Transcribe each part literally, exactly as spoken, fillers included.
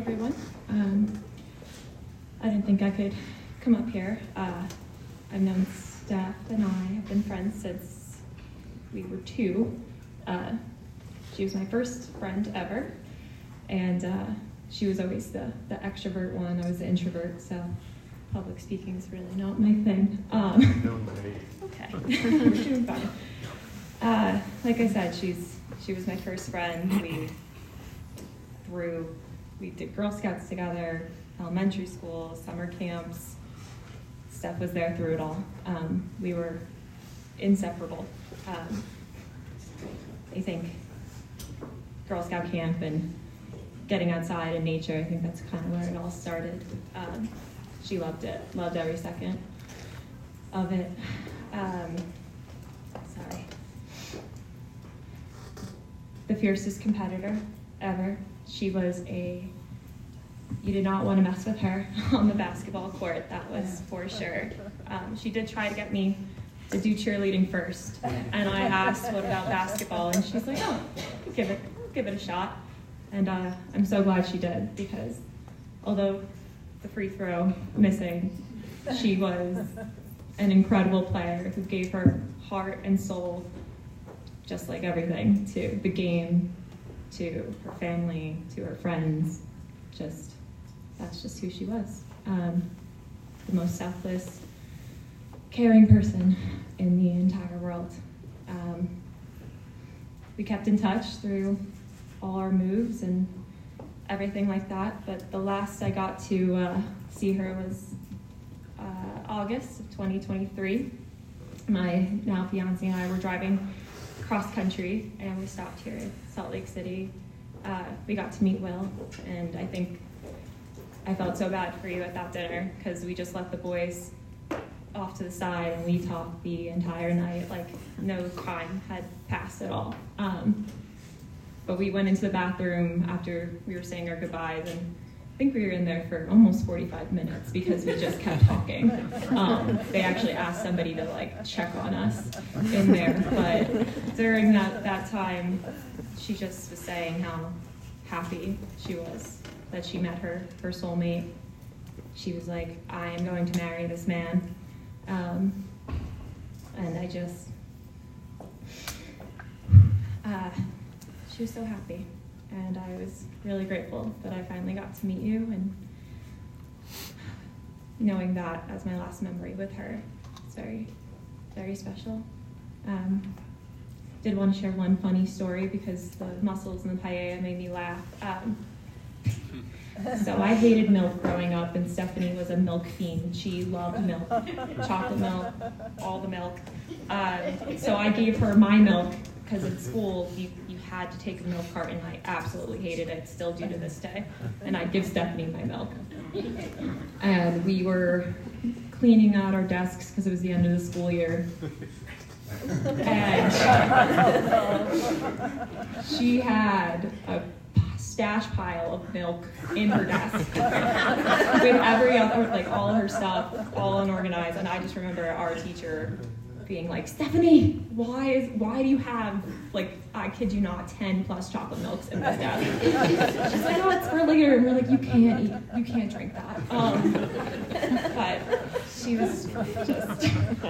everyone. Um, I didn't think I could come up here. Uh, I've known Steph and I have been friends since we were two. Uh, she was my first friend ever, and uh, she was always the, the extrovert one. I was the introvert, so public speaking is really not my thing. Um, okay, we're doing fine. Uh, like I said, she's she was my first friend. We through we did Girl Scouts together, elementary school, summer camps. Steph was there through it all. Um, we were inseparable. Um, I think Girl Scout camp and getting outside in nature, I think that's kind of where it all started. Um, she loved it, loved every second of it. Um, sorry. The fiercest competitor ever. She was a, you did not want to mess with her on the basketball court, that was for sure. Um, she did try to get me to do cheerleading first, and I asked, what about basketball? And she's like, oh, give it, give it a shot. And uh, I'm so glad she did, because although the free throw missing, she was an incredible player who gave her heart and soul, just like everything, to the game, to her family, to her friends. Just, that's just who she was. Um, the most selfless, caring person in the entire world. Um, we kept in touch through all our moves and everything like that, but the last I got to uh, see her was uh, August of twenty twenty-three. My now fiance and I were driving cross country, and we stopped here in Salt Lake City. Uh, we got to meet Will, and I think I felt so bad for you at that dinner, because we just let the boys off to the side and we talked the entire night like no time had passed at all. Um, but we went into the bathroom after we were saying our goodbyes, and I think we were in there for almost forty-five minutes because we just kept talking. Um, they actually asked somebody to like check on us in there, but during that, that time, she just was saying how happy she was that she met her, her soulmate. She was like, I am going to marry this man. Um, and I just, uh, she was so happy. And I was really grateful that I finally got to meet you, and knowing that as my last memory with her, it's very, very special. Um, did want to share one funny story because the mussels and the paella made me laugh. Um, so I hated milk growing up, and Stephanie was a milk fiend. She loved milk, chocolate milk, all the milk. Um, so I gave her my milk, because at school you, you had to take a milk carton. I absolutely hated it, still do to this day. And I'd give Stephanie my milk. And we were cleaning out our desks because it was the end of the school year. And she had a stash pile of milk in her desk with every other, like all her stuff, all unorganized. And I just remember our teacher being like, Stephanie, why is why do you have, like, I kid you not, ten plus chocolate milks in this desk? She's like, oh, it's for later. And we're like, you can't eat, you can't drink that. Um, but she was just,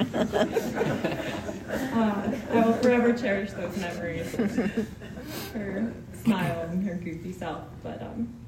uh, I will forever cherish those memories. Her smile and her goofy self. But um,